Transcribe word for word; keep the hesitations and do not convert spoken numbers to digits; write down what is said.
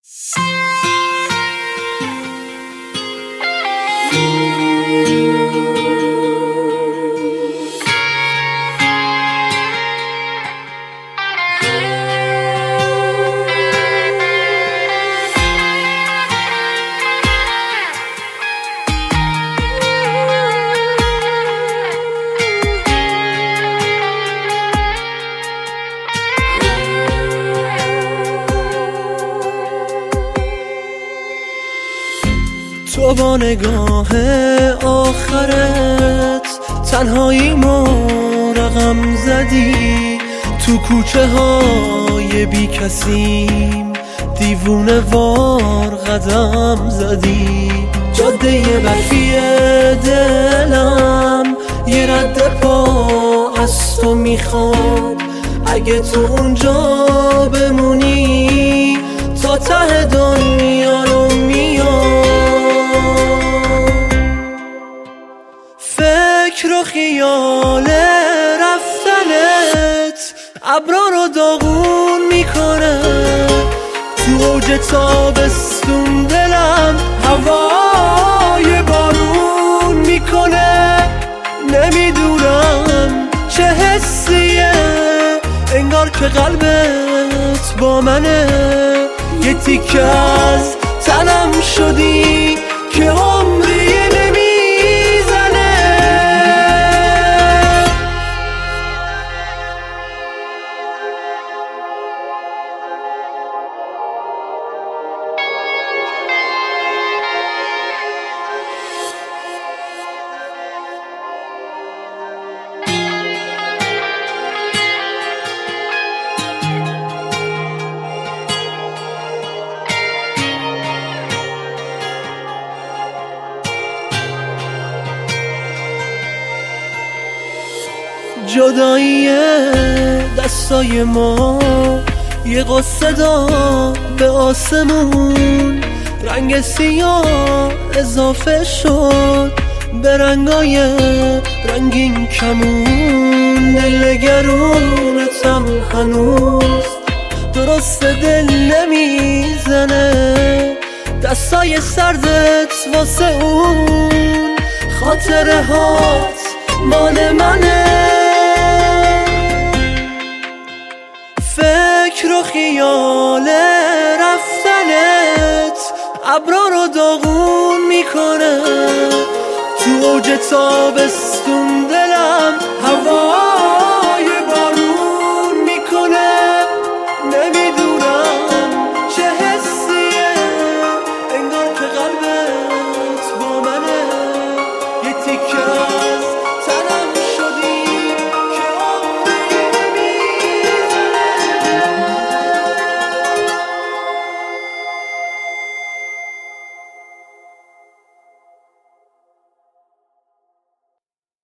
تو با نگاه آخرت تنهاییمو رقم زدی، تو کوچه های بی کسیم دیوونه وار قدم زدی. جاده برفی دلم یه رد پا از تو میخواد، اگه تو اونجا بمونی تا ته دنیا رو میاد. فکر و خیال رفتنت ابرا رو داغون میکنه، تو اوج تابستون دلم هوای بارون میکنه. نمیدونم چه حسیه، انگار که قلبت با منه، یه تیکه از تنم شدی که عمری نمیزنه. جدایی دستای ما یه قصه داد به آسمون، رنگ سیاه اضافه شد به رنگای رنگین کمون. دلگرونتم هنوز درست دل نمیزنه، دستای سردت واسه اون خاطره هات مال منه. فکر و خیال رفتنت ابرا رو داغون میکنه، تو اوج تابستون دلم هوا